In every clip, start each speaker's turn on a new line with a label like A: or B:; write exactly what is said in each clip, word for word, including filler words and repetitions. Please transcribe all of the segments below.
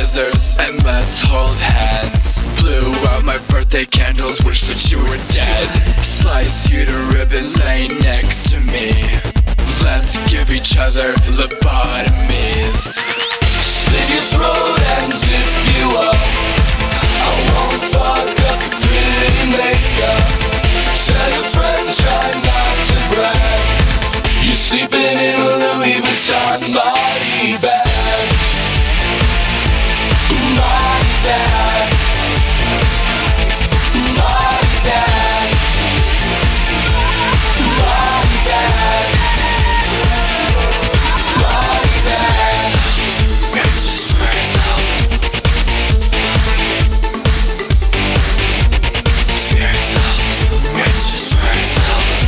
A: scissors and let's hold hands. Blew out my birthday candles, wish that you were dead. Slice you to ribbons, lay next to me. Let's give each other lobotomies.
B: Slit your throat and zip you up. I won't fuck up your pretty makeup. Tell your friends, try not to brag. You're sleeping in a Louis Vuitton body bag. Body bag. Body bag. Body bag. Body bag. We have to destroy ourselves. Destroy ourselves. We have to destroy ourselves.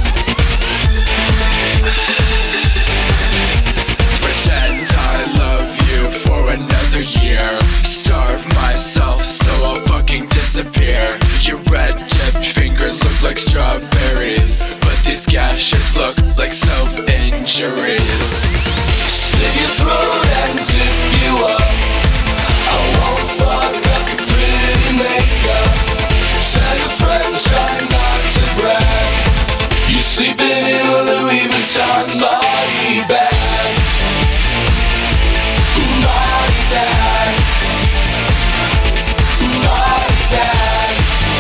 A: Pretend I love you for another year. Starve myself so I'll fucking disappear. Your red-tipped fingers look like strawberries, but these gashes look like self-injuries.
B: Slit your throat and zip you up. I won't fuck up your pretty makeup. Tell your friends, try not to brag. You're sleeping in a Louis Vuitton body bag. Body bag. Body bag.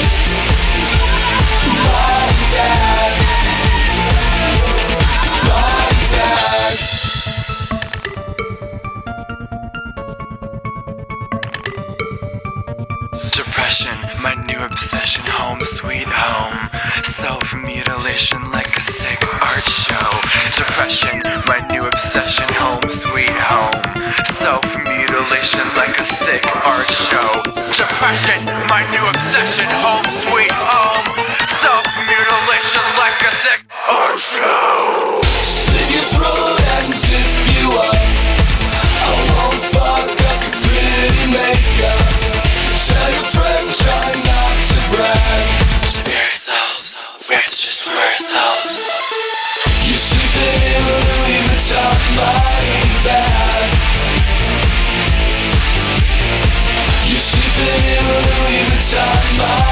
B: Body bag. Body bag.
A: Depression, my new obsession, home sweet home. Self-mutilation like a sick art show. Depression, my new obsession, home sweet home. Self-mutilation like a sick art show. Depression, my new obsession, home sweet home. Self-mutilation like a sick art show.
B: Slit your throat and zip you up. I won't fuck up your pretty makeup. Tell your friends, try not to brag.
A: Destroy ourselves, we have to destroy ourselves.
B: You're sleeping in a Louis Vuitton body bag. You're sleeping in a Louis Vuitton body bag.